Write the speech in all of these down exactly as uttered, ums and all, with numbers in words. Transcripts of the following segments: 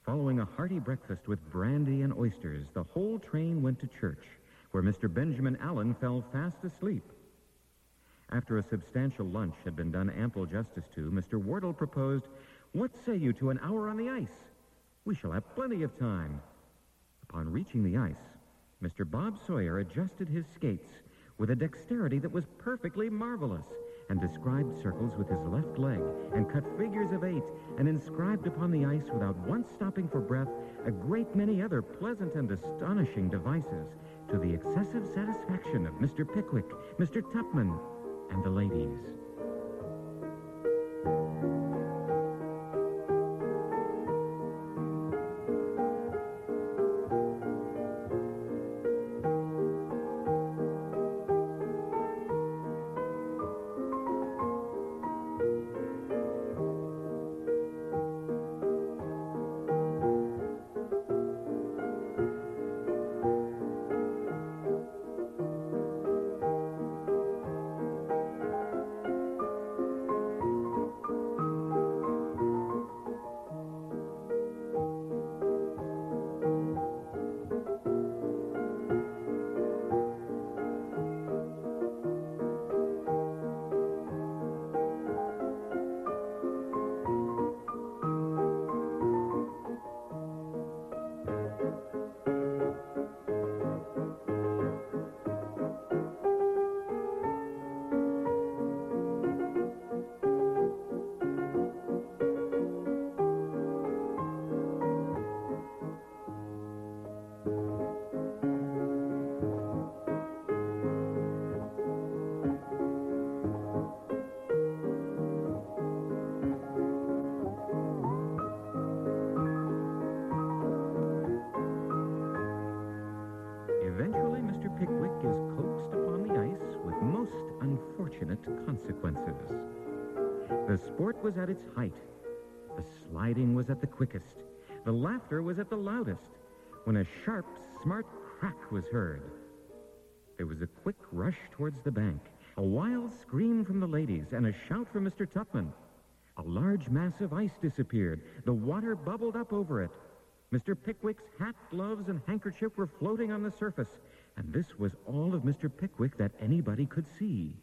Following a hearty breakfast with brandy and oysters, the whole train went to church, where Mister Benjamin Allen fell fast asleep. After a substantial lunch had been done ample justice to, Mister Wardle proposed, "What say you to an hour on the ice? We shall have plenty of time." Upon reaching the ice, Mister Bob Sawyer adjusted his skates with a dexterity that was perfectly marvelous, and described circles with his left leg, and cut figures of eight, and inscribed upon the ice, without once stopping for breath, a great many other pleasant and astonishing devices, to the excessive satisfaction of Mister Pickwick, Mister Tupman, and the ladies. Eventually, Mister Pickwick is coaxed upon the ice with most unfortunate consequences. The sport was at its height. The sliding was at the quickest. The laughter was at the loudest, when a sharp, smart crack was heard. There was a quick rush towards the bank, a wild scream from the ladies, and a shout from Mister Tupman. A large mass of ice disappeared. The water bubbled up over it. Mister Pickwick's hat, gloves, and handkerchief were floating on the surface, and this was all of Mister Pickwick that anybody could see.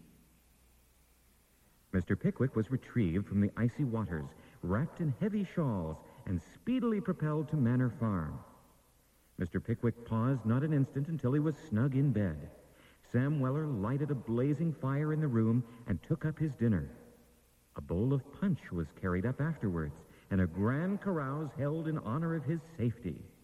Mister Pickwick was retrieved from the icy waters, wrapped in heavy shawls, and speedily propelled to Manor Farm. Mister Pickwick paused not an instant until he was snug in bed. Sam Weller lighted a blazing fire in the room and took up his dinner. A bowl of punch was carried up afterwards, and a grand carouse held in honor of his safety.